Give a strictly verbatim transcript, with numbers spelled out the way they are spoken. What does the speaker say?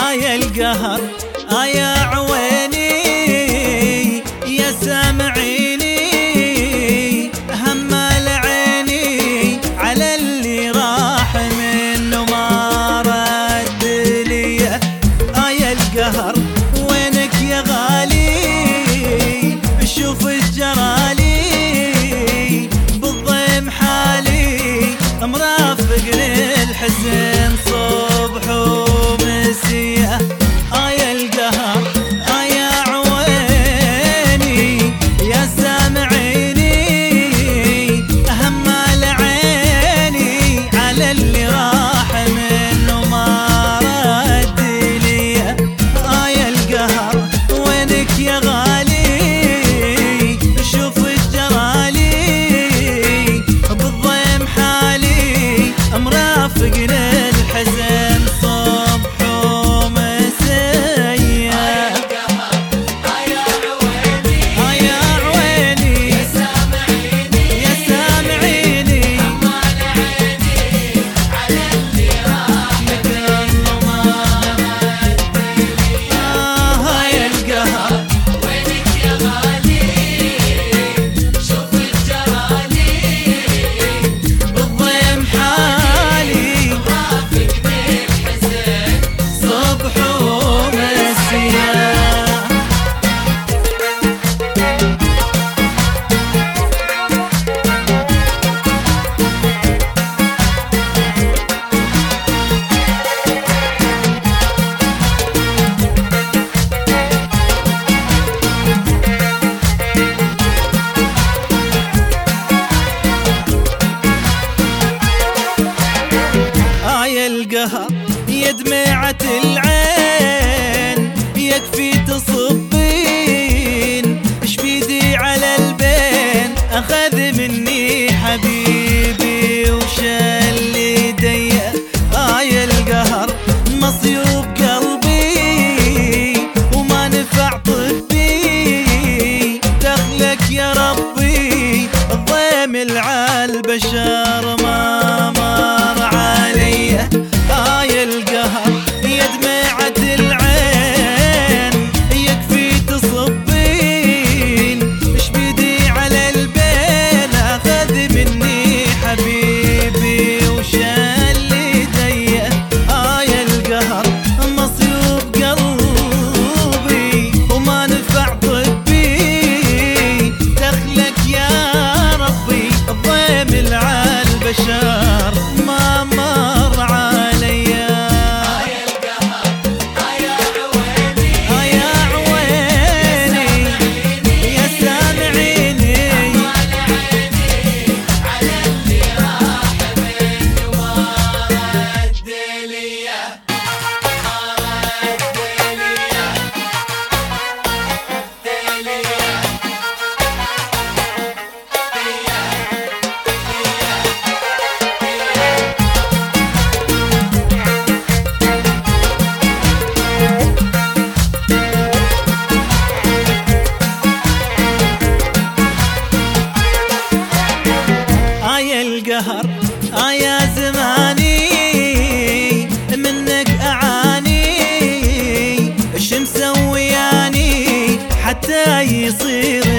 آيا القهر آيا عويني يا سامعيني همال عيني على اللي راح منه ما رد لي. آيا القهر وينك يا غالي شوف الجرالي بالضيم حالي مرافق للحزن صبح ومسية. آيا القهر آيا عويني يا سامعيني همال عيني على اللي راح منه ما رد لي. آيا القهر وينك يا غالي شوف الجرالي بالضيم حالي مرافق للحزن صبح ومسية. آيا عويني آيا عويني يا سامعيني يا سامعيني همال عيني على اللي راح منه ما رد لي. آيا القهر وينك يا غالي شوف الجرالي بالضيم حالي مرافق للحزن صبح ومسية. آيا القهر يا دمعة العين يكفي تصبين اش بيدي على البين اخذ مني حبيبي وشال يدي. آيا القهر مصيوب قلبي وما نفع طبي دخلك يا ربي الضيم عالبشر ما مر علي. آيا القهر يا دمعة العين يكفي تصبين اش بيدي على البين اخذ مني حبيبي وشال يدي. آيا القهر مصيوب قلبي وما نفع طبي دخلك يا ربي الضيم العالبشر ما مر علي. آيا القهر آيا عويني آيا عويني يا سامعيني همال عيني على اللي راح منه ما رد لي ما رد لي لي. آيا القهر آيا زماني منك أعاني اش مسوياني حتى يصير